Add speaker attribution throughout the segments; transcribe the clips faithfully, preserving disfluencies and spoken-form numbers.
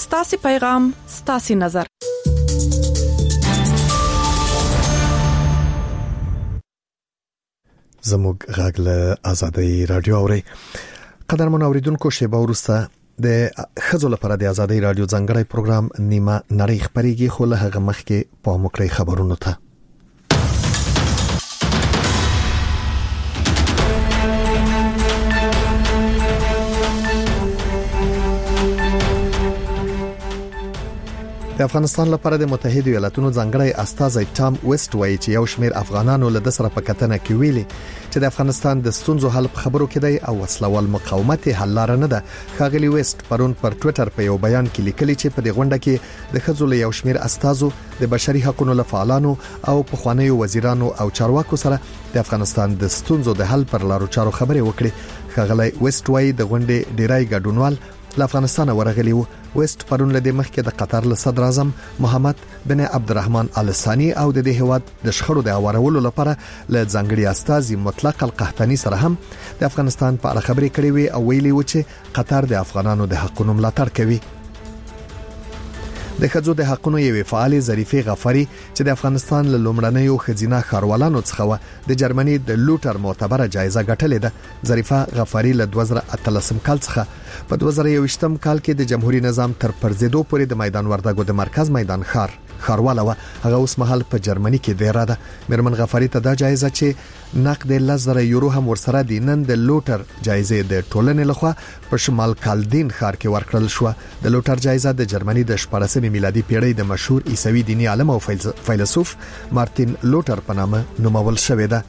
Speaker 1: ستاسو پیغام ستاسو نظر.
Speaker 2: زموږ غږ له آزادۍ رادیو اوري. قدرمن اوریدونکو، شیبه وروسته د خزو لپاره د آزادۍ رادیو ځانګړی پروګرام نیمه نړۍ خبريږي، خو له هغه مخکې په مکرې خبرونو ته. د افغانستان لپاره د متحده ایالاتونو ځانګړی استازی ټام ویسټ وایي چې یو شمېر افغانانو له دسر په کتنه کې ویلي چې د افغانستان د ستونزو حل په خبرو کې دی او وسلوال مقاومت حل لار نه ده. ښاغلي ویسټ پرون پر ټوئیټر په یو بیان کې لیکلي چې په دې غونډه کې د خزو له یو شمېر استازو د بشري حقوقو لفعالانو او پخوانیو وزیرانو او چارواکو سره د افغانستان د ستونزو د حل پر لارو چارو خبرې وکړي. ښاغلي ویسټ وایي د غونډې ډیری ګډونوال له افغانستان ورغلي وو. ویسټ پرون له مخکې د قطر له صدر اعظم محمد بن عبدالرحمن ال ثاني او د دې هواد د شخړو د اورولو لپاره له ځانګړي استازي مطلق القحطاني سره هم د افغانستان په اړه خبرې کړې وي او ویلي و چې قطر د افغانانو د حقوقو ملاتړ کوي. د خځو د حقوقو یوې فعال ظریفه غفاری چې د افغانستان له لومړنیو خزینه خاروالانو څخه و د جرمني د لوټر معتبره جایزه ګټلې ده. ظریفه غفاری له دوه زره اتلسم کال څخه په دوه زره یوویشتم کال کې د جمهوریت نظام تر پرځېدو پورې د میدان وردګو د مرکز میدان ښار خارواله و. هغه اوس مهال په جرمني کې دی را ده. مرمن غفاری ته دا جایزه چې نقد لزر یورو هم ورسره دي نن د لوټر جایزه د ټولنې لخوا په شمال کالدین ښار کې ورکړل شو. د لوټر جایزه د جرمني د شپاړسمې میلادي پیړۍ د مشهور عیسوي دیني عالم او فیلسوف مارتین لوټر په نامه نومول شوې ده.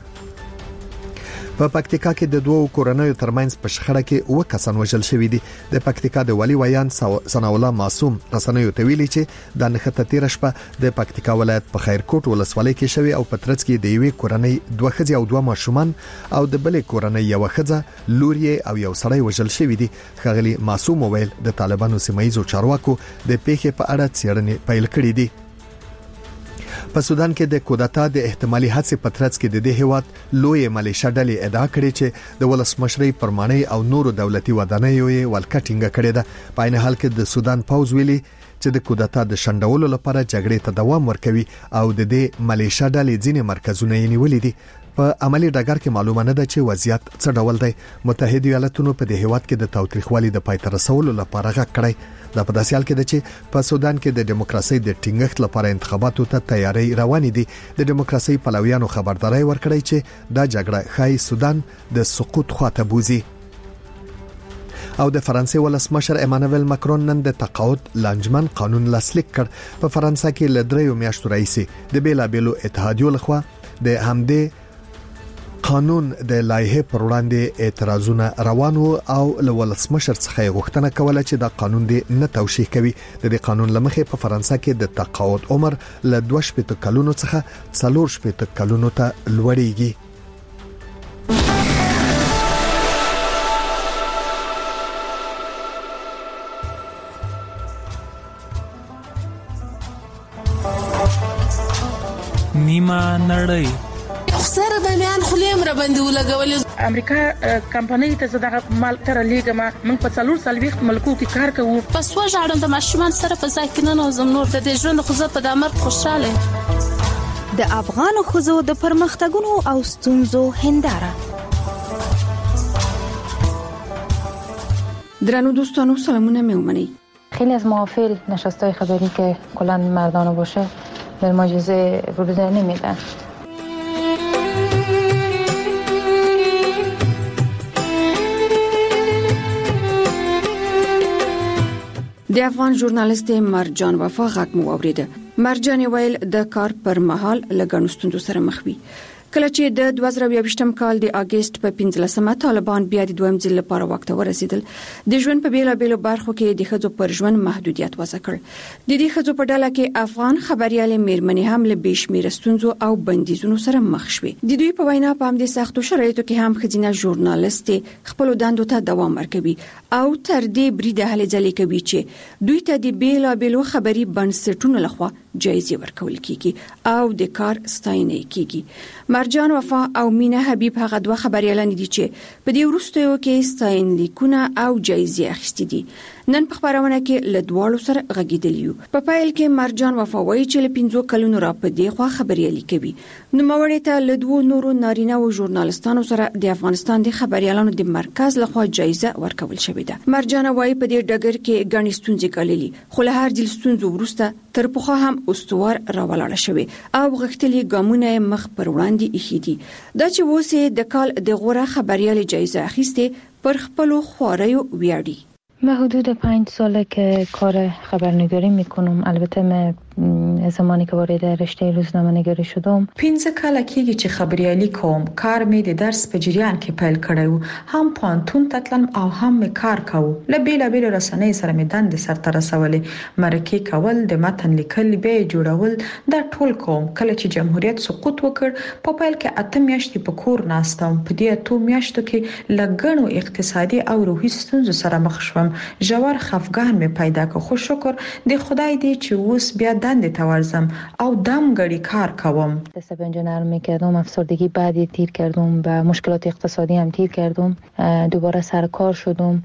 Speaker 2: په پکتیکا کې د دوو کورنیو ترمنځ په شخړه کې اوه کسان وژل شوي دي. د پکتیکا د والي ویان ثنا الله معصوم رسنیو ته ویلي چې د نښته تیر شپه د پکتیکا ولایت په خیرکوټ ولسوالۍ کې شوی او په ترڅ کې د یوې کورنۍ دوه ښځې او دوه ماشومان او د بلې کورنۍ یو ښځه لور او یو سړی وژل شوی دي. ښاغلي معصوم ویل د طالبانو سیمایي چارواکو د پیښې په اړه څېړنې پیل کړې دي. په سودان کې د کودتا د احتمالي هڅې په ترڅ کې د دې هیواد لوی ملیشیا ډلې ادعا کړې چې د ولسمشرۍ پرمانۍ او نورو دولتي ودانیو یې ولکټینګ کړې ده. په عین حال کې د سودان پوز ویلي چې د کودتا د شندولو لپاره جګړې ته دوام ورکوي او د دې ملیشیا ډلې ځینې مرکزونه یې نیولې دي. په عملی ډګر کې معلومه نه ده چې وضعیت څه ډول دی. متحده ایالاتونو په دې هیواد کې د تاوتریخوالي د پای ته رسولو لپاره غږ کړی. دا په داسې حال کې ده چې په سودان کې د دیموکراسي د ټینګښت لپاره انتخاباتو ته تیاری روانې دي. د دیموکراسي پلویانو خبرداري ورکړی چې دا جګړه خای سودان د سقوط خواته بوزي. او د فرانسې ولسمشر ایمانوئل ماکرون نن د تقاعد لانجمن قانون لاسلیک کړ. په فرانسې کې له دریو میاشتو راهیسې د بیلابېلو اتحادیو لخوا د همدې قانون د لایحه پر وړاندې اعتراضونه روان وو او له ولسمشر څخه غوښتنه کوله چې دا قانون دې نه توشیح کوي. د دې قانون لمخې په فرانسه کې د تقاعد عمر له دوه شپېته کلونو څخه څلور شپېته کلونو ته لوړیږي.
Speaker 3: نیمه نړۍ
Speaker 4: سره د میان خلیم را باندې ولګولې.
Speaker 5: امریکا کمپنۍ ته زده مال تر لیګما موږ په څلور سالويخت ملکو کې کار کوو.
Speaker 4: پس وژاړم د ماشومان سره په ځای کې نه نوزم نور د دې ژوند خو زه په دامر خوشاله.
Speaker 6: د افغان خزو د پرمختګونو او ستونزو هنداره.
Speaker 7: درنو دوستانو سلامونه میومنی.
Speaker 8: خیلی از محافل نشستای خبری که کلا مردانه باشه به معجزه ورود نمیدن.
Speaker 7: د افغان ژورنالیست مرجان وفا غږ مو اوریده. مرجان ویل د کار پر مهال لګڼو ستونزو سره مخ وي. کله چې د دوه زره یوویشتم کال د اگست په پنځلسمه طالبان بیا د دویم ځل لپاره واک ته ورسېدل، د ژوند په بیلابېلو برخو کې د ښځو پر ژوند محدودیت وضع کړ. د دې ښځو په ډله کې افغان خبريالې میرمنې هم له بېشمیره ستونزو او بندیزونو سره مخ شوې. د دوی په وینا په همدې سختو شرایطو کې هم ښځینه ژورنالیستې خپل دندو ته دوام ورکوي او تر دې بریده هلې ځلې کوي چې دوی ته د بیلابېلو خبري بنسټونو لخوا جایزې ورکول کیږي او د کار ستاینه کیږي. مرجان وفا او مینا حبیب هغه دوه خبريالان دي چې په دې وروستیو کې ستاینلیکونه او جایزې اخیستې دي. نن په خبرونه کې له دواړو سره غږیدلی یو. په پایل کې مرجان وفاوی چې له پنځو کلونو را پدې خو خبريالي کوي. نو موري ته له دوه نورو نارینه او ژورنالستانو سره د افغانستان د خبريالانو د مرکز لخوا جایزه ورکول شوې ده. مرجان وايي په دې ډګر کې غني ستونزې کړلې، خو له هر ځل ستونزو وروسته تر پخوا هم استوار راولاړ شوی او غختلي ګامونه مخ پر وړاندې ایښي دي. دا چې وسه د کال د غوره خبريالي جایزه اخیسته پر خپل خواريو ویاړي.
Speaker 8: من حدود پنج ساله که کار خبرنگاری میکنم. البته من زمانی که وارد رشته روزنامه نگاری شدم
Speaker 9: پنځه کاله کېږي چې خبريالي کوم. کار مې د درس په جریان کې پیل کړی، هم پانتون تتلم او هم مې کار کاوه. له بیلابیل رسنۍ سره مې دندې سرته رسولې، مرکې کول، د متن لیکل، به جوړول، دا ټول کوم. کله چې جمهوریت سقوط وکړ په پیل کې اته میاشتې په کور ناستم. په دې اته میاشتو کې لګڼو اقتصادي او روحي ستونزو سره مخ شوم. ژور خفګان مې پیدا کړ، خو شکر د خدای دی چې اوس بیا دندې ته ورځم او دم غړي کار کوم.
Speaker 8: دست انجینر میکردم، افسردگی بعدی تیر کردم و مشکلات اقتصادی هم تیر کردم. دوباره سر کار شدم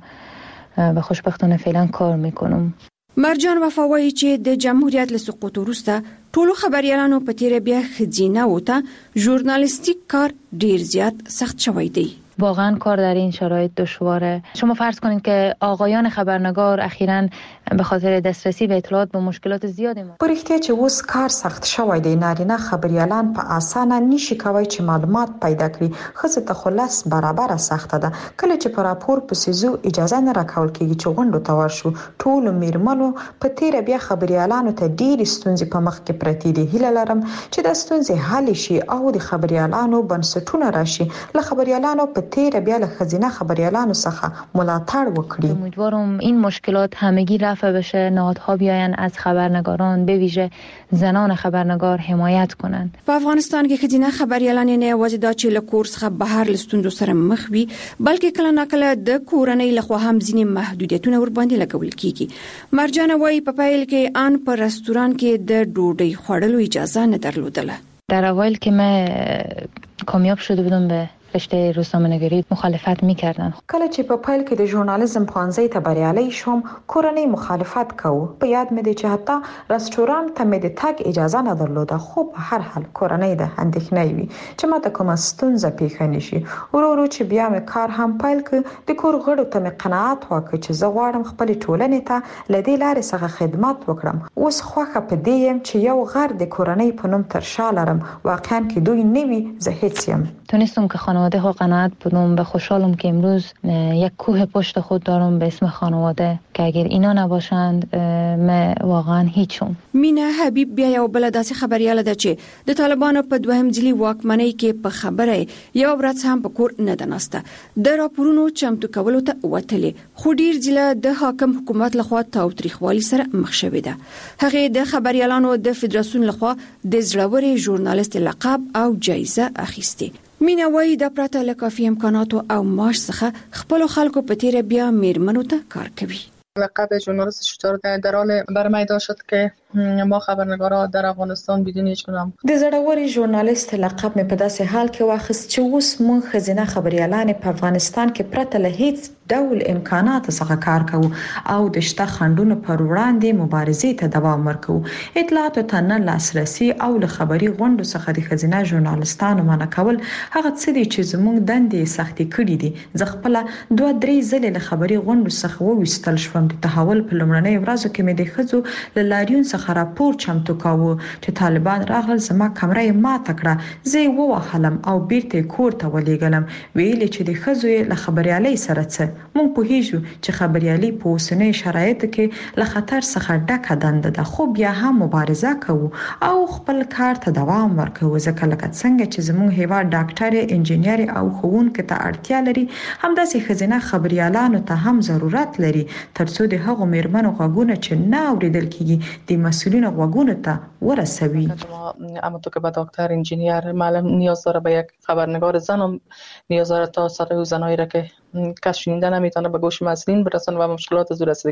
Speaker 8: و خوشبختانه فعلا کار میکنم.
Speaker 7: مرجان وفاوی چې د جمهوریت له سقوط وروسته ټولو خبريالانو په تیر بیا خزینه وته ژورنالیستیک کار ډیر زیات سخت شوی دی.
Speaker 8: واقعا کار در این شرایط دشواره. شما فرض کنید که آقایان خبرنگار اخیراً به خاطر دسترسی به اطلاعات با مشکلات زیادی ما
Speaker 9: په رښتیا چې اوس کار سخت شوی دی. نارینه خبريالان په اسانه نشي کوي چې معلومات پیدا کړي. خزه ته خلاص برابر سخته ده. کله چې پر راپور په سيزو اجازه نه راکول کیږي چې غونډو ته ورشو. ټول میرمنو په تیر بیا خبريالانو ته ډیر ستونزې په مخ کې پرتی دي. هیله لرم چې د ستونزې حل شي او د خبريالانو بنسټونه راشي. له خبريالانو په تیر بیا له خزینه خبريالانو څخه ملاتړ وکړي.
Speaker 8: امیدوارم این مشکلات همگی رفع بشه، نهادها بیاین از خبرنگاران به ویژه زنان خبرنگار حمایت کنند.
Speaker 7: په افغانستان کې خزینه خبريالان نه یوازې د چیل کورس څخه بهر لستوندو سره مخ وي، بلکې کله ناکله د کورنۍ لخوا هم ځینې محدودیتونه ور باندې لګول کیږي. مرجان وايي په پایل کې ان پر رستوران کې د ډوډۍ خوړلو اجازه نه درلودله.
Speaker 8: در اول که من کامیاب شده بودم به رشته روزنامه نگاری مخالفت میکردن.
Speaker 9: کله چې په پیل کې د ژورنالیزم پوهنځي ته بریالي شوم کورنۍ مخالفت کوي. په یاد مې دي چې حتی رستوران ته مې د تګ اجازه نه درلوده. خو په هر حال کورنۍ د اندېښنې وي چې ماته کومه ستونزه پیښ نشي. ورو ورو چې بیا مې کار هم پیل کړ د کور غړو ته مې قناعت وکړ چې زه غواړم خپل ټولنې ته لدې لارې څخه خدمت وکړم. اوس خوښه په دې يم چې یو غر د کورنۍ په نوم تر شا لرم. واقعا کې دوی نوي زه هیڅ یم.
Speaker 8: تونستم که خانواده ها قناعت بدم و خوشحالم که امروز یک کوه پشت خود دارم به اسم خانواده که اگر اینا نباشند من واقعا هیچم.
Speaker 7: مینا حبیب بیا یو بل داسې خبرياله ده چې د طالبانو په دوهم ځلي واکمنۍ کې په خبره یو ورځ هم په کور نه دناسته. د راپورونو چمتو کولو ته وتلې، خو ډیر ځله د حاکم حکومت لخوا تاوتریخوالي سره مخ شوې ده. هغه د خبريالانو د فدراسیون لخوا د زړوري ژورنالیست لقب او جایزه اخیسته. مینا وايي د پرته له کافي امکاناتو او معاش څخه خپل خلکو په تیر بیا میرمنو ته کار کوي.
Speaker 5: لقب ژورنالیست شجاع در حال برمیدار شد که ما خبرنگارا در افغانستان بدون هیچ گونه
Speaker 9: د زړوري ژورنالیست لقب مې په داسې حال کې واخیست چې اوس مونږ خزینه خبريالان په افغانستان کې پرته له هیڅ ډول امکانات څخه کار کوو او د شته خندونو پر وړاندې مبارزې ته دوام ورکوو. اطلاعاتو ته نه لاسرسي او له خبري غونډو څخه د خزینه ژورنالیستانو منع کول هغه څه دي چې زموږ دندې سختي کړې دي. زه خپل دوه درې ځلې له خبري غونډو څخه وویستل شوم. د تحول په لومړنۍ ورځو کې مې د خزو له لاریون څخه راپور چمتو کاوه چې طالبان راغل زما کمره ماته کړه. زه ووهلم او بیرته کور ته ولېګلم. ویل چې د خزو له خبريالۍ سره څه مونږ په هیڅ چې خبريالي په اوسنۍ شرایطو کې له خطر څخه ډکه دنده ده. خو بیا هم مبارزه کوو او خپل کار ته دوام ورکوو. ځکه لکه څنګه چې زموږ هیواد ډاکټر انجینر او ښوونکي ته اړتیا لري همداسې خزینه خبريالانو ته هم ضرورت لري ترڅو د هغو میرمنو غوږونه چې نه اوریدل کیږي د مسئولین غوږونو ته ورسوي.
Speaker 5: اما تو که به دکتر انجینیر معلم نیاز داره به یک خبرنگار زن و نیاز داره تا صدای زنایی را که کس شنیده نمیتونه به گوش مسئولین برسونه و مشکلات از او رسیدگی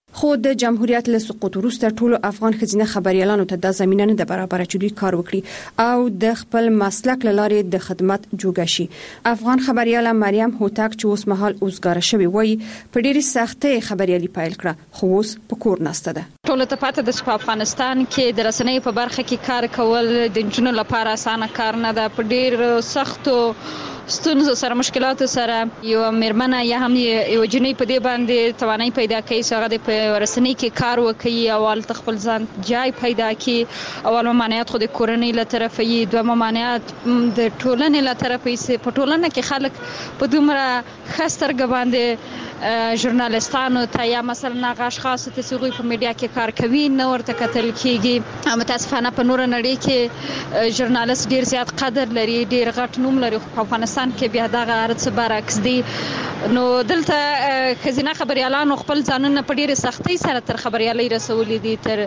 Speaker 7: خو د جمهوریت له سقوط وروسته ټولو افغان ښځینه خبريالانو ته د زمينه نه د برابر چوي کار وکړي او د خپل مسلک لاره د خدمت جوړ شي. افغان خبرياله مریم هوتک چې اوس مهال اوسګار شوی وای په ډېری سختۍ خبريالي پایل کړه خو اوس په کور نسته ده.
Speaker 10: ټول ته پاتې د افغانستان کې د رسنۍ په برخه کې کار کول د جنونو لپاره اسانه کار نه ده. په ډېر سختو ستونزو سره مشکلاتو سره یو مرمنه یا هم یو جنې په دې باندې توانایي پیدا کوي چې هغه د رسنۍ کې کار وکړي او ول خپل ځان جای پیدا کړي. اول ممانعت خو د کورنۍ له طرفه یي، دوه ممانعت د ټولنې له طرفه یي. په ټولنه کې خلک په دومره خسترګ باندې ژورنالستانو ته یا مثلا هغه اشخاص ته چې په میډیا کې کار کوي نو ورته کتل کیږي. متاسفانه په نور نړۍ کې ژورنالست ډیر زیات قدر لري، ډیر غټ نوم لري. په افغانستان کې بیا دغه ارڅ برعکس دي. نو دلته خزینه خبريالانو خپل ځانونه په ډیره سختۍ سره تر خبريالۍ رسولې دي، تر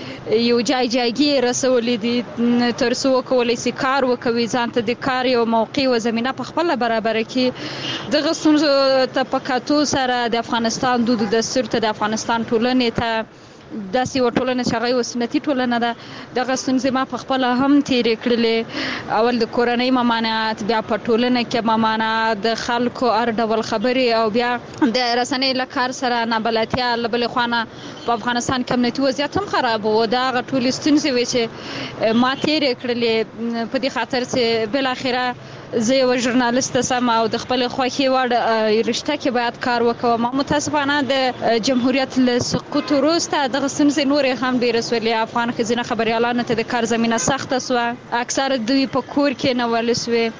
Speaker 10: یو جای جایګي رسولې دي، تر څو کولای شي کار وکوي، ځان ته د کار یو موقع او زمينه په خپل برابر کې. دغه ستونزو ته په کاتو سره د افغانستان د دستور ته د افغانستان ټولنې ته داسې وټولنه چې هغه وسنتي ټولنه ده. دغه ستونزې ما په خپل هم تیرې کړلې. اول د کورنۍ ممانعت، بیا په ټولنه کې ممانعت، د خلکو هر ډول خبرې او بیا د رسنۍ له کار سره نابلدتیا. له بلې خوا په افغانستان کې امنیتي وضعیت هم خراب و. دغه ټولې ستونزې وې چې ما تیرې کړلې په دې خاطر چې بل اخره زه یو ژورنالیست سم او د خپل خوښي وړ رشته کې باید کار وکوم. متاسفانه د جمهوریت له سقوط وروسته دغه ستونزې نورې هم ډېرې سولې. افغان ښځینه خبريالانو ته د کار زمینه سخته سوه. اکثر دوی په کور کې نه ول سوې.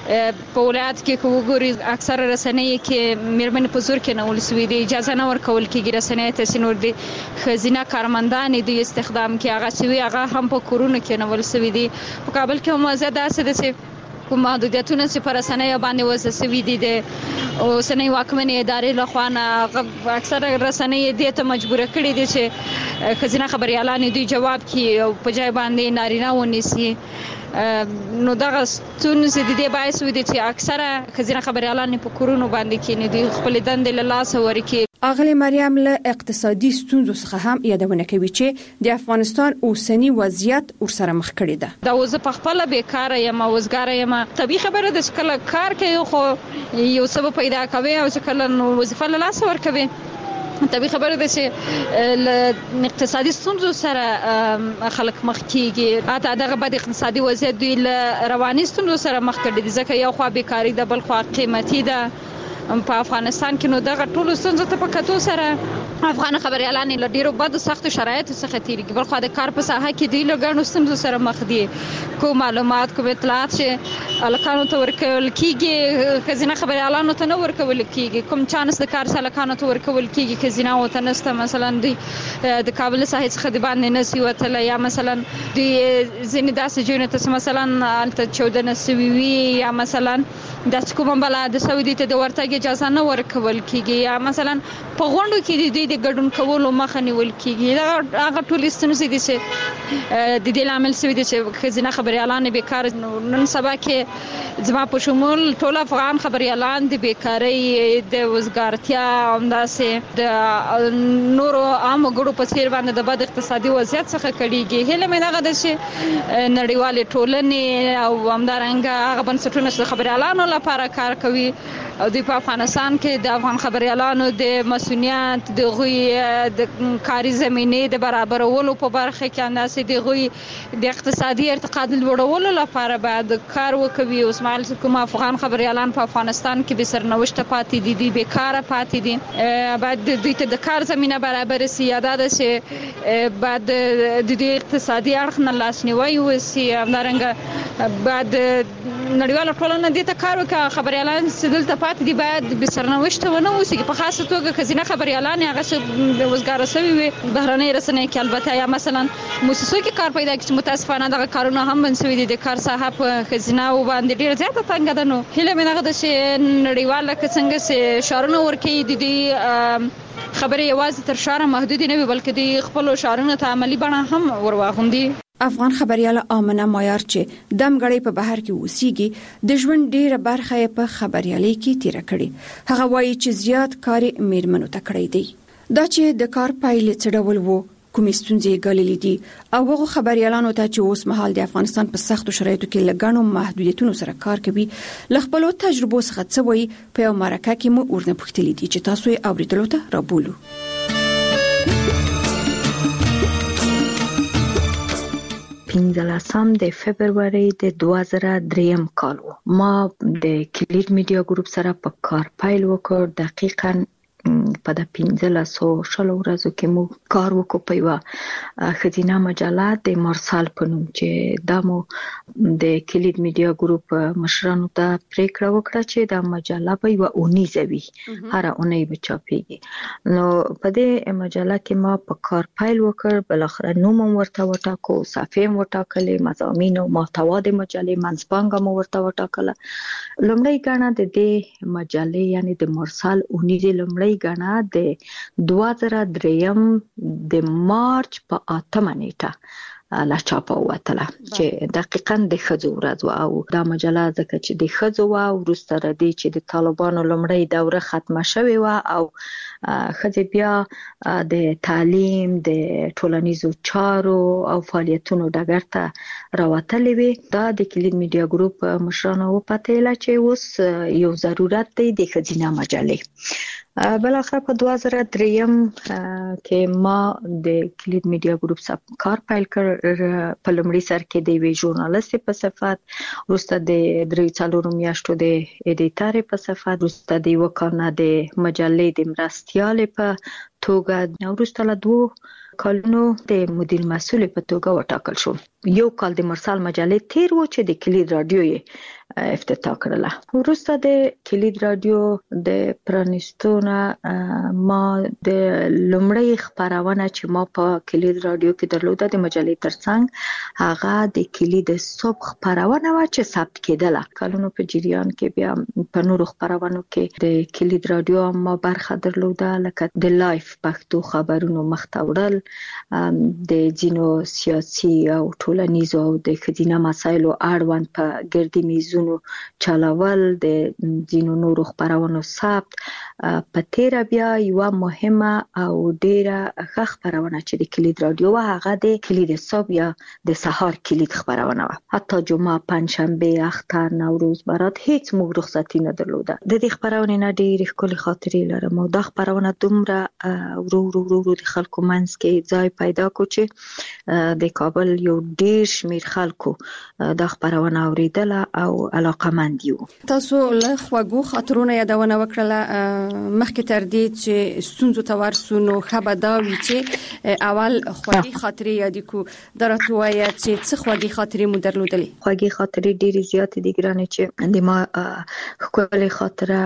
Speaker 10: په ولایت کې وګوري اکثر رسنۍ کې میرمن په زور کې نه ول سوې دي، اجازه نه ورکول کېږي رسنۍ ته چې نور دي ښځینه کارمندان دي استخدام کې هغه سوي هغه هم په کورونو کې نه ول سوې دي. په کابل کې هم وضع داسې ده چې کوم محدودیتونه چې پر رسنۍ باندې وضع سوي دي د اوسنۍ واکمنې ادارې له خوا نه اکثر رسنۍ دې ته مجبور کړي دي چې ښځینه خبريالان دوی جواب کړي او په ځای باندې نارینه ونیسي. نو دغه ستونزې د دې باعث ودی چې اکثره ښځینه خبريالان په کورونو باندې کې نه دي خپل دندې له لاس ورکړي.
Speaker 7: اغلی مریم له اقتصادي ستونزو څخه هم یادونه کوي چې د افغانستان اوسنی وضعیت ورسره مخ کړی ده.
Speaker 10: دا وزه په خپل بیکاره یم او وزګاره یم. طبيعي خبره ده چې کله کار کوي خو یو سبب پیدا کوي او چې کله نو وظیفه له لاس ورکوي. طبيعي خبره ده چې ل اقتصادي ستونزو سره خلک مخ کیږي. اته دغه بد اقتصادي وضعیت دوی له رواني ستونزو سره مخ کړي دي ځکه یو خوا بیکاری ده بل خوا قیمتي ده. په افغانستان کې نو دغه ټول ستونزې ته په کتو سره افغان خبريالان له ډیرو بد سخت شرایطو څخه تیریږي. بل خو د کار په ساحه کې دی له ګڼو ستونزو سره مخ دي. کوم معلومات کوم اطلاعات چې الکانو ته ورکول کیږي ښځینه خبريالانو ته نه ورکول کیږي. کوم چانس د کار الکانو ته ورکول کیږي ښځینه او ته نسته. مثلا دی د کابل ساحه څخه د باندې نسی وتل یا مثلا دی ځینې داسې جوړه ته مثلا الته چودنه سوي وي یا مثلا د کوم بل د سعودي ته د ورتګ اجازه نه ورکول کیږي یا مثلا په غونډو کې د دې ګډون کولو مخه نیول کیږي. دا هغه ټول ستونزې دي چې د دې عامل سوي دي چې ښځینه خبريالان بیکار. نن سبا کې زما په شمول ټول افغان خبريالان د بیکاری د وزګارتیا همداسې د نورو عام ګړو په څیر باندې د بد اقتصادي وضعیت څخه کړيږي. هله مې دغه د چې نړیوال ټولنې او همدارنګه هغه بنسټونه چې خبريالانو لپاره کار کوي او د افغانستان کې د افغان خبريالانو د مسؤلیت د غوي د کاري زمينې د برابرولو په برخه کې انداسې د غوي د اقتصادي ارتقا د لوړولو لپاره باید کار وکوي. اوس مال کوم افغان خبريالان په افغانستان کې به سرنوشت پاتې دي، دي بیکاره پاتې دي. باید د دوی ته د کار زمينه برابر سي. یاده ده چې باید د دې اقتصادي اړخ نه لاسنیوي وسي. همدارنګه باید نړیواله ټولنه دې ته کار وکړي. خبريالان چې دلته پاتې دي باید به سرنوشت ونه اوسي. په خاصه توګه ښځینه خبريالان هغه چې وزګار شوي وي بهرنۍ رسنۍ کې البته یا مثلا موسسو کې کار پیدا کړي. متاسفانه دغه کارونه هم بنسوي دي. د کار ساحه په ښځینه او باندې ډیر زیاته تنګ ده. نو هله مې دغه د چې نړیواله څنګه چې شارونه ورکي دي دي خبرې یوازې تر شاره محدود نه وي بلکې د خپل شارونو ته عملی بڼه هم ورواغوندي.
Speaker 7: افغان خبرياله آمنه مایار چې دمګړی په بهر کې اوسېږي د ژوند ډیره برخه په خبريالۍ کې تیر کړي. هغه وایي چې زیات کار میرمنو ته کړی دی. دا چې د کار پایلې څه ډول وو، کومې ستونزې ګاللې دي او هغه خبريالانو ته چې اوس مهال د افغانستان په سختو شرایطو کې لګانو محدودیتونو سره کار کوي ل خپل تجربو څخه څه وایي په یو مرکه کې مو ورنه پوښتلې دي چې تاسو یې اوریدلو ته رابولو.
Speaker 11: پنځلسم د فبرवरी د دوه زره درې کال و. ما د کلید میډیا ګروپ سره په کار پیل وکړ. دقیقاً په د پنځلسو شلو ورځو کې مو کار وکړ په یوه ښځینه مجله د مارسال په نوم، چې دا مو د کلید میډیا ګروپ مشرانو ته پریکړه وکړه چې دا مجله به یوه اونیزه وي، هره اونۍ به چاپېږي. نو په دې مجله کې ما په کار پیل وکړ. بالاخره نوم هم ورته وټاکو، صفحې هم وټاکلې، مضامین او محتوا د مجلې منځپانګه مو ورته وټاکله. لومړۍ ګڼه د دې مجلې یعنی د مارسال اونیزې لومړۍ ګڼه د دوه زره درې د مارچ په اتمه نیټه لا چاپه وتله، چې دقیقاً د ښځو ورځ وه. او دا مجله ځکه چې د ښځو وه، وروسته د دې چې د طالبانو لومړۍ دوره ختمه شوې وه او ښځې بیا د تعلیم، د ټولنیزو چارو او فعالیتونو ډګر ته راوتلې وې. دا د کلید میډیا ګروپ مشرانو وپتېله چې اوس یو ضرورت دی د ښځینه مجلې. بالاخره په دوه زره درې کې ما د کلید میډیا ګروپ سره کار پیل کړ. په لومړي سر کې د یوې ژورنالیستې په صفت، وروسته د درې څلورو میاشتو د ایډیټرې په صفت، وروسته د یوه کال نه د مجلې د مرستیالې په توګه، وروسته له دوو کالونو د مدیر مسئول په توګه وټاکل شوم. یو کال د مرسال مجلې تیر و چې د کلید رادیو یې افتتاح کړله. وروسته د کلید رادیو د پرانیستونه ما د لومړۍ خپرونه چې ما په کلید رادیو کې درلوده د مجلې ترڅنګ هغه د کلید صبح خپرونه وه چې ثبت کېدله. کلونو په جریان کې بیا په نورو خپرونو کې د کلید رادیو ما برخه درلوده، لکه د لایف پښتو خبرونو مخته وړل، د ځینو سیاسي او ټولنیزو او د ښځینه مسایلو اړوند په ګردي میزونو چلول، د ځینو نورو خپرونو ثبت. په تیره بیا یوه مهمه او ډیره ښه خپرونه چې د کلید رادیو وه هغه د کلید صبح یا د سهار کلید خپرونه وه. حتی جمعه، پنجشنبه، اختر، نوروز، برات هیڅ موږ رخصتي نه درلوده. د دې خپرونې نه ډېرې ښکلې خاطرې لرم او دا خپرونه دومره ورو ورو ورو د خلکو منځ کې ځای پیدا کړو چې د کابل یو ډېر شمېر خلکو دا خپرونه اورېدله او علاقمند یو.
Speaker 7: تاسو له خوږو خاطرونو یادونه وکړله. مخکې تر دې چې ستونزو ته ورسو نو ښه به دا وي چې اول خوږې خاطرې یادې کړو. دا راته ووایه چې څه خوږې خاطرې مو درلودلې؟
Speaker 11: خوږې خاطرې ډېرې زیاتې دي ګرانې، چې د ما ښکلې خاطره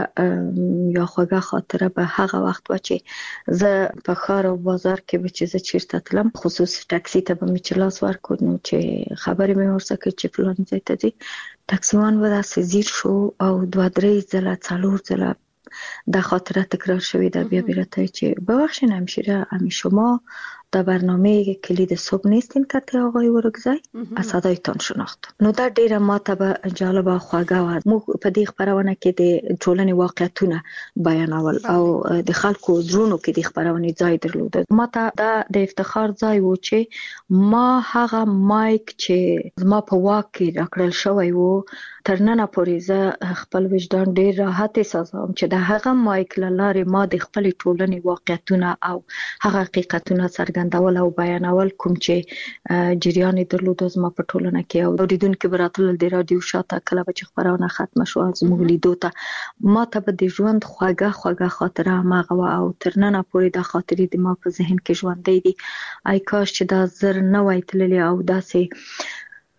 Speaker 11: یا خوږه خاطره به هغه وخت وه چې زه په ښار او بازار کې به چې زه چېرته تلم، خصوص ټکسي ته به مې چې لاس ورکړ نو چې خبرې مې ورسره کړې چې فلاني ځای ته ځي، ټکسیوان به داسې ځیر شو او دوه درې ځله څلور ځله دا خاطره تکرار شوی ده. بیا بیرته چې ببخشین همشیره، امی شما در برنامه کلید صبح نیستین که آقای ورکزای از صدایتان شناخت. نو دا ډیره ماته به جالب او خوږه وه. موږ په دې خپرونه کې د ټولنې واقعیتونه بیانول او د خلکو زړونو کې د خپرونې ځای درلوده. ماته دا د افتخار ځای و چې ما هغه مایک چې زما په واک کې راکړل شوی و تر ننه پورې زه خپل وجدان ډیر راحت احساسوم چې د هغه مایک له لارې ما د خپلې ټولنې واقعیتونه او هغه حقیقتونه څرګندول او بیانول کوم چې جریان درلوده زما په ټولنه کې. او اوریدونکي به راتلل د رادیو شاته کله به چې خپرونه ختمه شوه زموږ لیدو ته، ما ته به د ژوند خوږه خوږه خاطره هماغه وه او تر ننه پورې دا خاطرې د ما په ذهن کې ژوندۍ دي. ای کاش چې دا زر نه وای تللی او داسې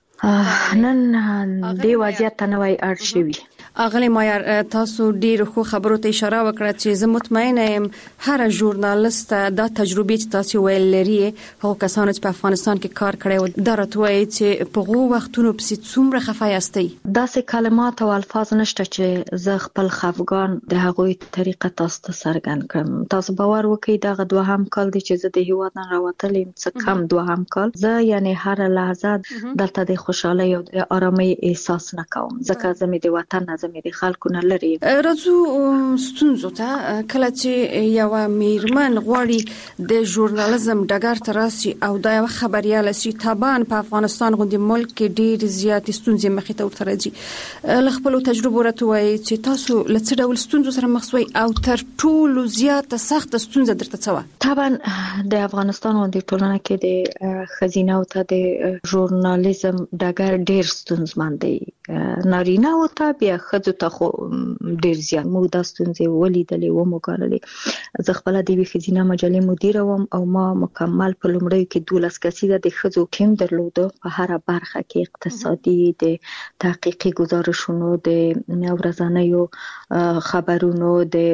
Speaker 11: نن دې وضعیت ته نه وای اړ شوي.
Speaker 7: اغلی مایر تاسو ډیر خو خبرو ته اشاره وکړه چې زه مطمئنه یم هر ژورنالیست دا تجربه چې تاسو ویل لري هغه کسان چې په افغانستان کې کار کړی و دا راټوي چې په هغو وختونو پسې څومره خفه یاستئ.
Speaker 11: داسې کلمات او الفاظ نشته چې زه خپل خفګان د هغوی طریقه تاسو ته څرګند کړم. تاسو باور وکړئ دغه دوهم کال دی چې زه د هیواد نه راوتلی یم، څه کم دوهم کال. زه یعنی هر لحظه دلته د خوشحالۍ او د آرامۍ احساس نه کوم ځکه زه مې د وطن نظم د خلکو نه لري.
Speaker 7: راځو ستونزو ته. کله چې یو میرمن غواړي د ژورنالیزم ډګر ته راسي او دا یو خبريال سي، طبعا په افغانستان غوندي ملک کې ډېر زیات ستونزې مخې ته ورته راځي. له خپل تجربه راته وایي چې تاسو له څه ډول ستونزو سره مخ شوي او تر ټولو زیات سخت ستونزه درته څه وه؟
Speaker 11: طبعا د افغانستان غوندي ټولنه کې د خزینه او ته د ژورنالیزم ډګر ډېر ستونزمن دی. نارینه او ته بیا ښځو ته خو ډېر زیات. موږ دا ستونزې ولیدلې وموګاللې. زه خپله د یوې ښځینه مجلې مدیره وم او ما مکمل په لومړیو کې دولس کسیزه د ښځو ټیم درلوده په هره برخه کې، اقتصادي، د تحقیقي ګزارشونو، د ورځنیو خبرونو،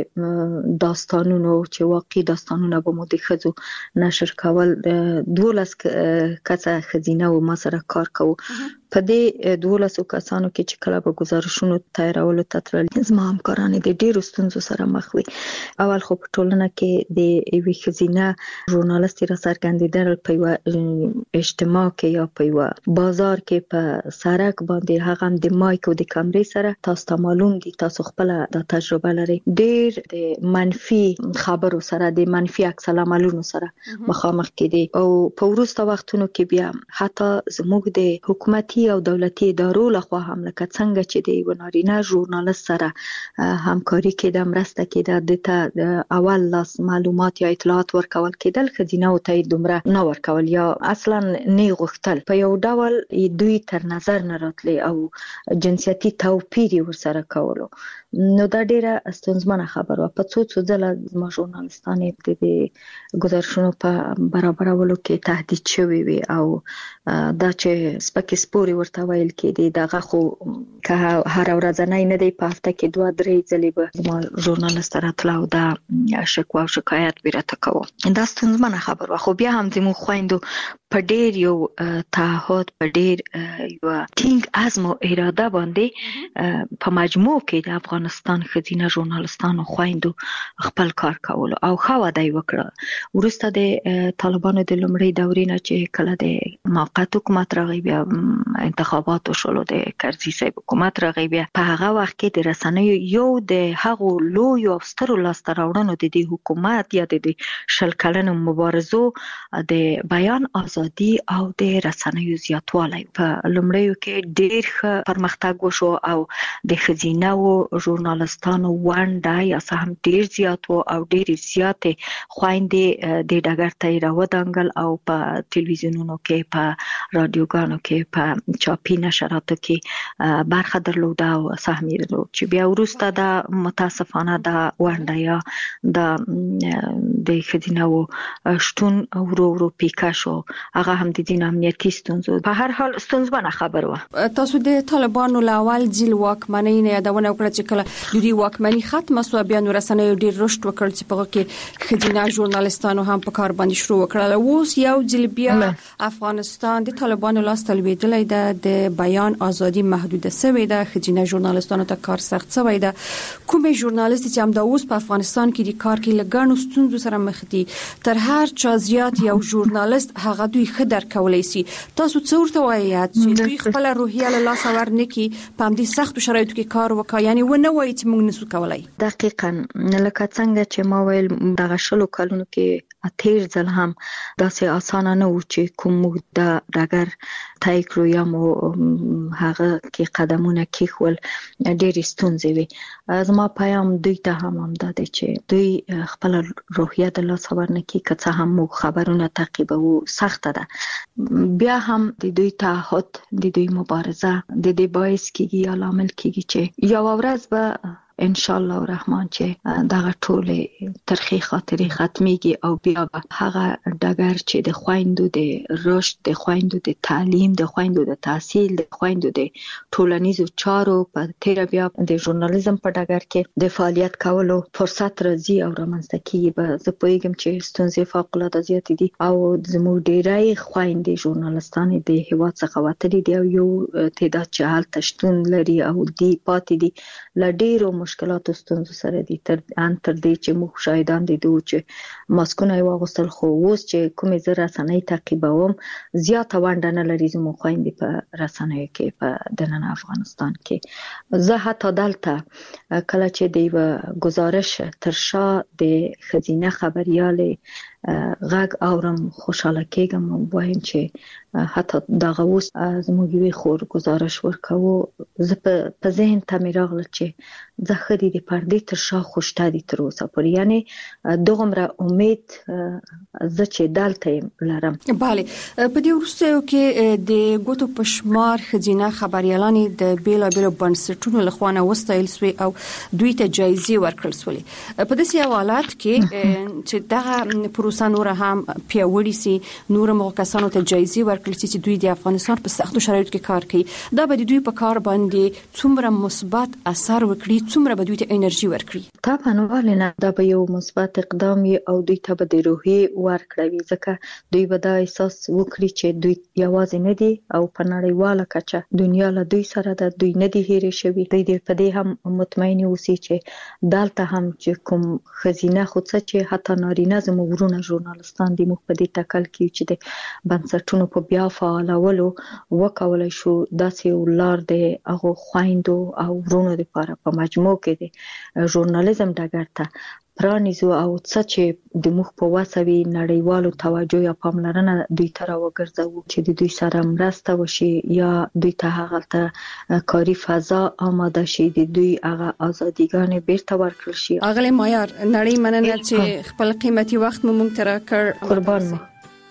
Speaker 11: د داستانونو چې واقعي داستانونه به مو د ښځو نشر کول. دولس کسه ښځینه و ما سره کار کوو. په دې دولسو کسانو کې چې کله به ګزارشونو تیارولو ته تلل، زما همکارانې د ډېرو ستونزو سره مخ وي. اول خو په ټولنه کې د یوې ښځینه ژورنالستې راڅرګندېدل په یوه اجتماع کې یا په یوه بازار کې په سړک باندې، هغه هم د مایک او د کمرې سره، تاسو ته معلوم دي، تاسو خپله دا تجربه لرئ، ډېر د منفي خبرو سره، د منفي عکس العملونو سره مخامخ کېدي. او په وروسته وختونو کې بیا حتی زموږ د حکومتي او دولتي ادارو لخوا هم لکه څنګه چې د یو نارینه ژورنالست سره همکاري کېده، مرسته کېده، د ته اول لاس معلومات یا اطلاعات ورکول کېدل، ښځینه‌و ته یې دومره نه ورکول یا اصلا نه غوښتل. په یو ډول دوی تر نظر نه راتلې او جنسیتي توپیر یې ورسره کولو. نو دا ډېره ستونزمنه خبره وه. په څو څو ځله زما ژورنالستانې د دې ګزارشونو په برابرولو کې تهدید شوې وي او دا چې سپکې سپورې ورته ویل کېدې، دغه خو که هر ورځنی نه دی، په هفته کې دوه درې ځلې به زما ژورنالست راتله او دا شکوه او شکایت به یې راته کوه. دا ستونزمنه خبره وه. خو بیا هم زموږ خویندو په ډېر یو تعهد، په ډېر یو ټینګ عزم او اراده باندې په مجموع کې د افغانستان ښځینه ژورنالستانو خویندو خپل کار کولو او ښه وده یې وکړه. وروسته د طالبانو د لومړۍ دورې نه چې کله د موقت حکومت راغی، بیا انتخابات وشولو، د کرزي صاحب حکومت راغی، بیا په هغه وخت کې د رسنیو یو د هغو لویو او سترو لاسته راوړنو د دې حکومت یا د دې شل کلنو مبارزو د بیان آزادي او د رسنیو زیاتوالی. په لومړیو کې ډېر ښه پرمختګ وشو او د ښځینه‌و ژورنالستانو ونډه یا څه هم ډېر زیات و او ډېرې زیاتې خویندې د ډګر ته یې راودانګل او په تلویزیونونو کې، په رادیوګانو کې، په چاپي نشراتو کې برخه درلوده او سهم یې درلود. چې بیا وروسته دا متاسفانه دا ونډه یا د ښځینه‌و شتون ورو ورو پیکه شو. هغه هم د ځینو امنیتي ستونزو، په هر حال ستونزمنه خبره وه.
Speaker 7: تاسو د طالبانو له اول ځل واکمنۍ نه یادونه وکړه چې کله د دوی واکمني ختمه سوه، بیا نو رسنیو ډېر رشد وکړ چې په هغه کې ښځینه ژورنالستانو هم په کار باندې شروع وکړل. اوس یو ځل بیا افغانستان د طالبانو لاس ته لوېدلی ده، د بیان ازادي محدوده شوې ده، ښځینه ژورنالستانو ته کار سخت شوی ده. کومې ژورنالیست چې همدا اوس په افغانستان کې د کار کې له ګڼو ستونزو سره مخ دي، تر هر چا زیات یو ژورنالیست هغه دوی ښه درک کولی شي. تاسو څه ورته وایئ چې دوی خپله روحیه له لاسه ورنکړي، په همدې سختو شرایطو کې کار وکړي، یعنې ونه وایي چې موږ نشو کولی؟
Speaker 11: دقیقاً لکه څنګه چې ما ویل، دغه شلو کلونو کې تیر ځل هم داسې اسانه نه و چې کوم موږ د ډګر طی کړو یا مو هغه کې قدمونه کېښول، ډېرې ستونزې وي. زما پیام دوی ته هم همدا دی چې دوی خپله روحیه د لاسه ورنکړي، که څه هم موږ خبرونه تعقیبوو، سخته ده. بیا هم د دوی تعهد، د دوی مبارزه د دې باعث کېږي یا لامل کېږي چې یوه ورځ به ان شاء الله الرحمن چې دغه ټولې ترخی خاطرې ختميږي او بیا به هغه ډګر چې د خويندو د رشد، د خويندو د تعلیم، د خويندو د تحصیل، د خويندو د ټولنیزو چارو په تیر بیا د ژورنالیزم په ډګر کې د فعالیت کولو فرصت راځي او رامنځته کیږي. به زه پوهیږم چې ستونزې فوق العاده زیاتې دي او زموږ ډیری خويندې ژورنالستانې د هیواد څخه وتلي دي او یو تعداد چې هلته شتون لري او دی پاتې دي له ډیرو مشکلات او ستونزو سره دي تر ان تر دې چې موږ شاهدان دي چې ماسکونه یې واغوستل خو اوس چې کومې زه رسنۍ تعقیبوم زیاته ونډه نه لري زموږ خویندې په رسنیو کې په دننه افغانستان کې. زه حتی دلته کله چې د یو گزارش تر شا د ښځینه خبریالې غږ اورم خوشاله کېږم او وایم چې حتی دغه اوس زموږ یوې خور گزارش ورکوو زه په ذهن ته مې راغله چې زه ښه دي د پردې تر شا خوشته دي تر اوسه پورې، یعنې دغومره امید زه چې دلته یم لرم.
Speaker 7: بله، په دې وروستیو کې د ګوتو په شمار ښځینه خبریالانې د بیلابیلو بنسټونو له خوا نه وستایل سوې او دوی ته جایزې ورکړل سولې. په داسې حالات کې چې دغه پروسه نور هم پیاوړی سي، نور موږ کسانو ته جایزې ورکړل سي چې دوی د افغانستان په سختو شرایطو کې کار کوي، دا به دوی په کار باندې څومره مثبت اثر وکړي، څومره به دوی ته انرژي ورکړي؟
Speaker 11: طبعا ولنه دا به یو مثبت اقدام وي او دوی ته به د روحي ورکړي، ځکه دوی به دا احساس وکړي چې دوی یوازې نه دي او په نړیواله کچه دنیا له دوی سره ده، دوی نه دي هېرې شوي. دوی دې په دې هم مطمئن اوسي چې دلته هم چې کوم ښځینه خو څه چې حتی نارینه زموږ ورونه ژورنالستان دي موږ په دې ټاکل کې چې د بنسټونو په بیا فعالولو وکولای شو داسې یو لار د هغو خویندو او ورونو لپاره په مجموع کې د ژورنالیزم ډګر ته پرانیزو او څه چې د موږ په وسه وي نړیوالو توجه یا پاملرنه دوی ته راوګرځوو چې د دوی سره مرسته وشي یا دوی ته هغه کاري فضا آماده شي، د دوی هغه ازادیګانې بیرته ورکړل شي.
Speaker 7: اغلی مایار، نړۍ مننه چې خپل قیمتي وخت مو موږ ته راکړ.
Speaker 11: قربان مو.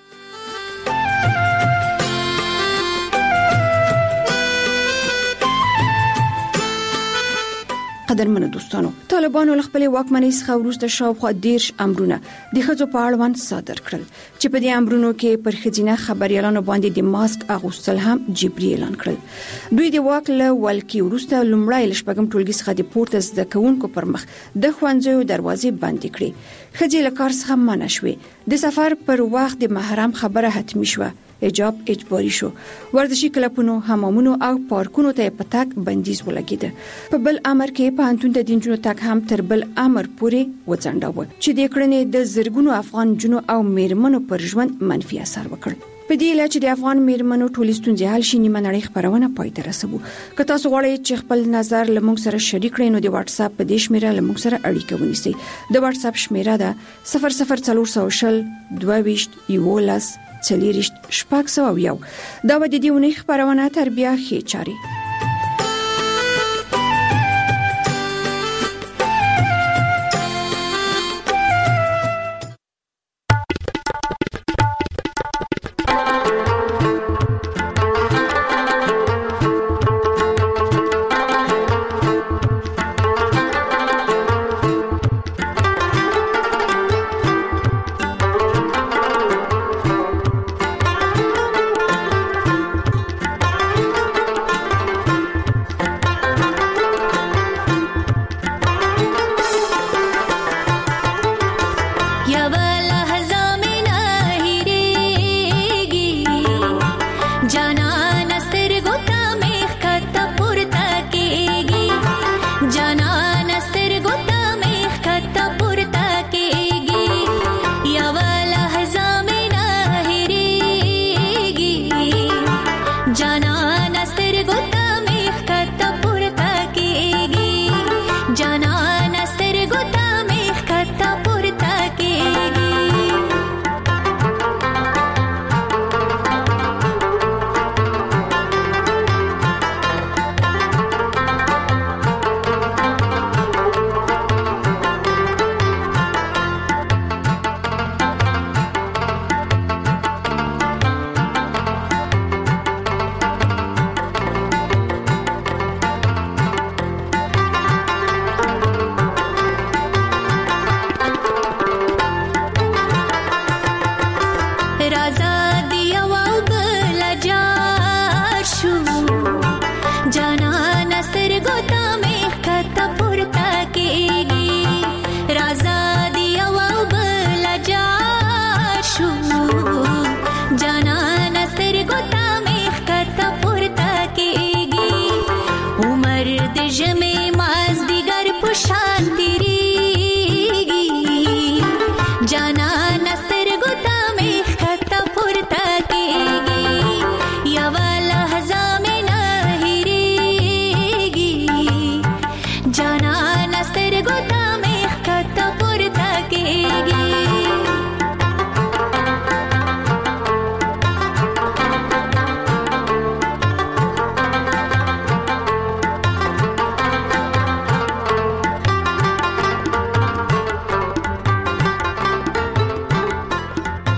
Speaker 7: قدرمنو دوستانو، طالبانو له خپل واکمنۍ څخه وروسته شاوخوا دیرش امرونه د ښځو په اړوند صادر کړل چې په دې امرونو کې پر ښځینه خبریالانو باندې د ماسک اغوستل هم جبري اعلان کړل. دوی د واک له ولکې وروسته لومړی له شپږم ټولګي څخه د پورته زده کوونکو پر مخ د ښوونځیو دروازې بندې کړې. ښځې له کار څخه منع شوې. د سفر پر وخت د محرم خبره حتمی شوه. حجاب اجباري شو. ورزشي کلبونو، حمامونو او پارکونو ته په تک بندیز ولګید. په بل امر کې پوهنتون ته د نجونو تک هم تر بل امر پورې وځنډاوه چې د کړنې د زرګونو افغان جنو او میرمنو پر ژوند منفي اثر وکړ. په دې لاره چې د افغان میرمنو ټولې ستونزې حل شي، نیمه نړۍ خبرونه پای ته رسوو. که تاسو غواړئ چې خپل نظر له موږ سره شریک کړئ نو د واتس اپ په دې شمیره له موږ سره اړیکه ونیسئ. د واتس اپ شمیره ده صفر صفر څلور سوه شل دوه ویشت یولس څلېرویشت شپږ سوه یو. دا به د دې اونۍ خبرونه تر بیا ښې چارې.